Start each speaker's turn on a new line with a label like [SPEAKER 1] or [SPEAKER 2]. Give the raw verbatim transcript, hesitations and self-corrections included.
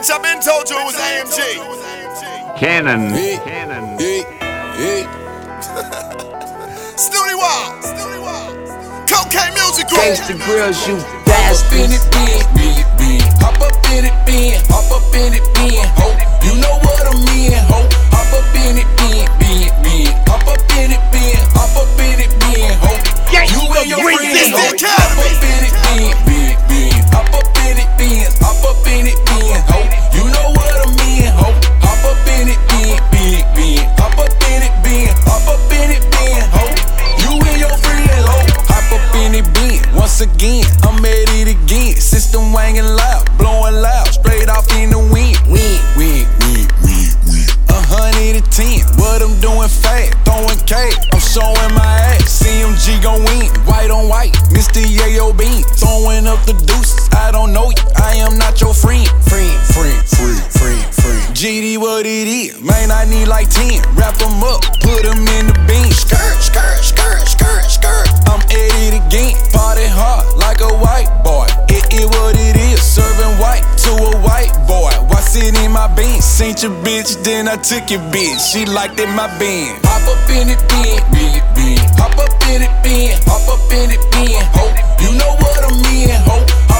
[SPEAKER 1] Bitch, I been told you it was A M G.
[SPEAKER 2] Cannon.
[SPEAKER 3] Hey,
[SPEAKER 2] Cannon.
[SPEAKER 3] hey, hey.
[SPEAKER 1] Studi Wild. Cocaine Music Group.
[SPEAKER 4] Gangsta Grills, you
[SPEAKER 3] Hop up in
[SPEAKER 4] bastards.
[SPEAKER 3] it, bin, bin, bin. Hop up in it, bin. Hop up in it, bin. Ho, you know what I mean, ho. Hop up in it, bin, bin, bin. Hop up in it, bin. Hop up in it, bin, ho. You and your friends, ho. Hop up in it, bin, bin, bin. Hop up in it, bin. Hop up in it, bin, ho. You know what I mean, ho. Hop up in it, bin, bin, bin. Hop up in it, bin. Hop up in it, bin, ho. You and your friends, ho. Hop up in it, bin. Once again, I'm at it again. System wanging loud, blowing loud, straight off in the wind. Wind, wind, wind, wind, wind. A hundred and ten, what I'm doing fast, throwing K, I'm showing my ass. C M G gon' win, white on white, Mister Yayo Bean, throwing up the deuces. I don't know you, I am not your friend. Friend, friend, friend, friend, friend. G D what it is, man, I need like ten. Wrap them up, put them in the bean. Skirt, skirt, skirt, skirt, skirt. I'm at it again, party hard like a white boy. It is what it is, serving white to a white boy. Why sit in my bean? Seen your bitch, then I took your bitch. She liked it, my bean. Hop up in it, bin, bin, bin. Hop up in it, bin. Hop up in it, bin, ho. You know what I mean, ho.